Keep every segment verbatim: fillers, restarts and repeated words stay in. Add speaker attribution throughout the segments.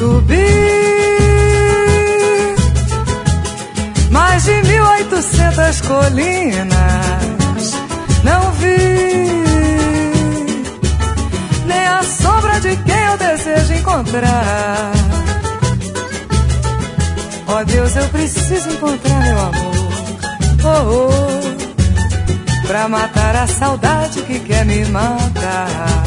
Speaker 1: Subi mais de mil e oitocentas colinas, não vi nem a sombra de quem eu desejo encontrar. Ó Deus, eu preciso encontrar meu amor, oh, oh, pra matar a saudade que quer me matar.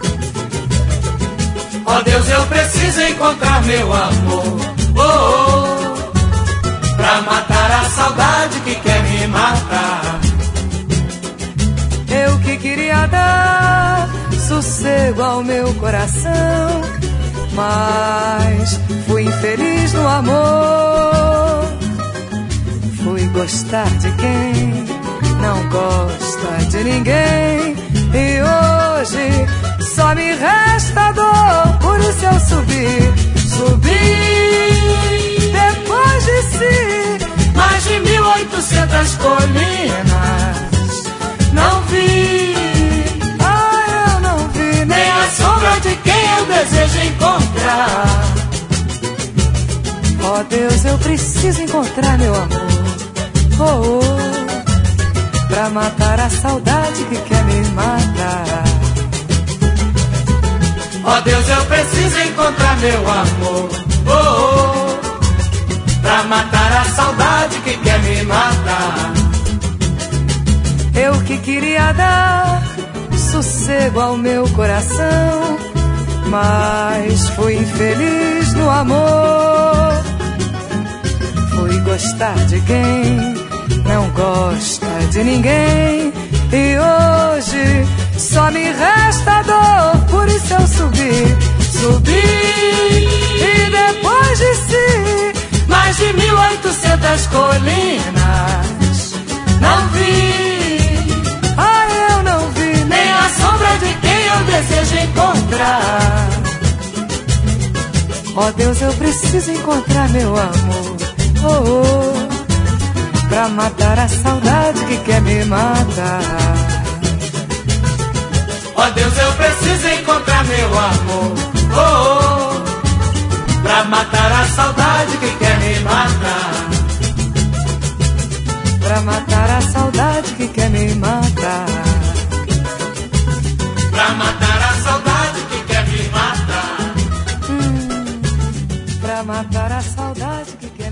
Speaker 2: Ó Deus, eu preciso encontrar meu amor, oh, oh, pra matar a saudade que quer me matar.
Speaker 1: Eu que queria dar sossego ao meu coração, mas fui infeliz no amor. Fui gostar de quem não gosta de ninguém, e hoje só me resta dor. Por isso eu subi, subi depois de si
Speaker 2: mais de mil e oitocentas colinas, não vi,
Speaker 1: ah, eu não vi
Speaker 2: nem a sombra de quem eu desejo encontrar.
Speaker 1: Ó Deus, eu preciso encontrar meu amor, oh, oh, pra matar a saudade que quer me matar.
Speaker 2: Ó Deus, eu preciso encontrar meu amor, oh, oh, pra matar a saudade que quer me matar.
Speaker 1: Eu que queria dar sossego ao meu coração, mas fui infeliz no amor. Fui gostar de quem não gosta de ninguém, e hoje só me resta dor. Por isso eu subi, subi e depois de si
Speaker 2: mais de mil e oitocentas colinas, não vi,
Speaker 1: ah, eu não vi
Speaker 2: nem a sombra de quem eu desejo encontrar.
Speaker 1: Ó Deus, eu preciso encontrar meu amor, oh, oh, pra matar a saudade que quer me matar.
Speaker 2: Ó Deus, eu preciso encontrar meu amor, oh, oh, pra matar a saudade que quer me matar.
Speaker 1: Pra matar a saudade que quer me matar.
Speaker 2: Pra matar a saudade que quer me matar.
Speaker 1: Hum, pra matar a saudade que quer